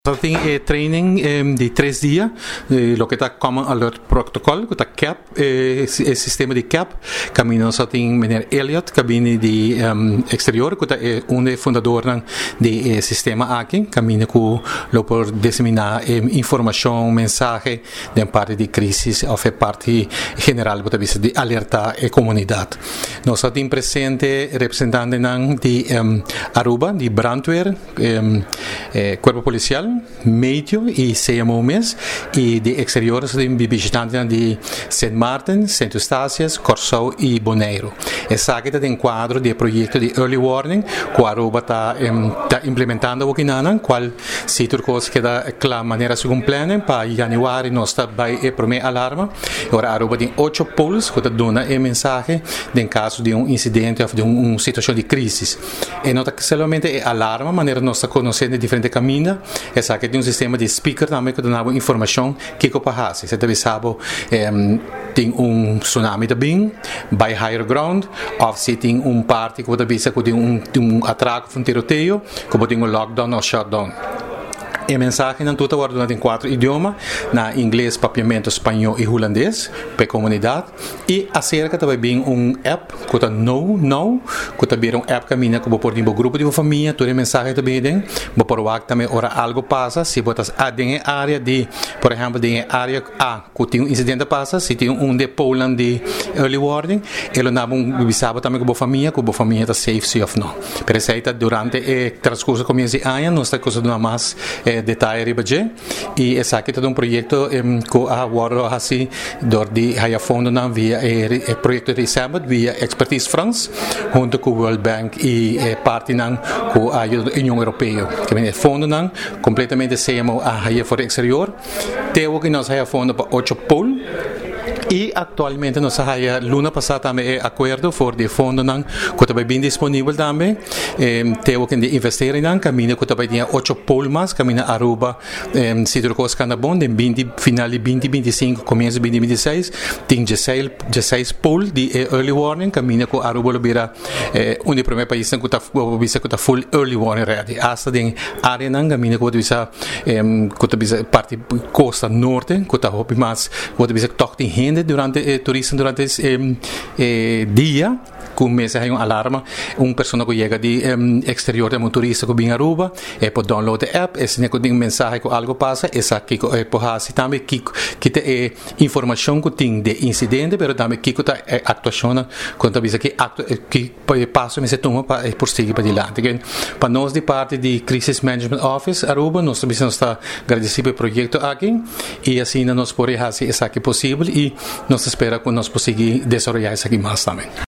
Nós temos training de 3 dias, lo que está Common Alert Protocol, que está CAP, sistema de CAP. Caminho nós temos meneer Elliot, cabine de exterior, que é fundador do sistema aqui. Caminho que por disseminar informação, mensagem de parte de crise, ou parte geral, de alertar a comunidade. Nós temos presente representante de Aruba, de brandweer, Corpo Policial, Medio e CMO MES, e de exteriores de visitantes de St. Martin, St. Eustácias, Corsou e Bonaire. Essa aqui tem quadro de projeto de Early Warning que a Aruba está implementando aqui na qual se turcos que da a maneira segundo plano para janeiro nós está vai a primeira alarma. Agora a Aruba tem 8 polos que dão a mensagem em caso de incidente ou de uma situação de crise. E não está somente alarma, maneira nós está conhecendo diferentes caminhos. Essa aqui tem sistema de speaker também que dá informação que passa. Você deve saber tem tsunami também, by higher ground, ou se tem parte que avisa que tem atraco, tiroteio, que tem lockdown ou shutdown. A mensagem não toda hora em 4 idiomas, na inglês, papiamento, espanhol e holandês, para a comunidade. E acerca também app, que é No, que também app caminha que por um grupo de família, toda a mensagem também tem. Por o também ora algo passa, se botas em área de, por exemplo, em área A, que tem incidente passa, se tem de Poland de early warning, ele não avisava também que a família está safe, se ou não. Por isso, durante o transcurso começo de ano, nós estamos coisa mais detalhe ribaje e essa aqui é projeto que a World assim de haya fundo via projeto de Summit via Expertise France junto com o World Bank e parte com a União Europeia que é fundo completamente CMO a haya for exterior teu que nós haya fundo para 8 pol. E atualmente nós temos luna passada também acordo for de fundo que também bem disponível também temos que investir em caminho que também tem 8 pulmas caminho Aruba se trocou cada bom de final de 2025 começo de 2026 tem 16 pul de early warning caminho que Aruba vira um dos primeiros países que está full early warning ready hasta de área caminho que está parte costa norte que está mais que toca gente durante turismo durante dia começa a alarma pessoa que chega de exterior de turista que vem a Aruba pode download a app esse tem mensagem que algo passa essa aqui pode também que tem informação que tem de incidente mas também que está atuação quando avisa que passa mas se toma para prosseguir para adiante para nós de parte de Crisis Management Office Aruba nós também está agradecido pelo projeto aqui e assim nós podemos fazer isso aqui possível e nós espera que nós conseguir desenvolver isso aqui mais também.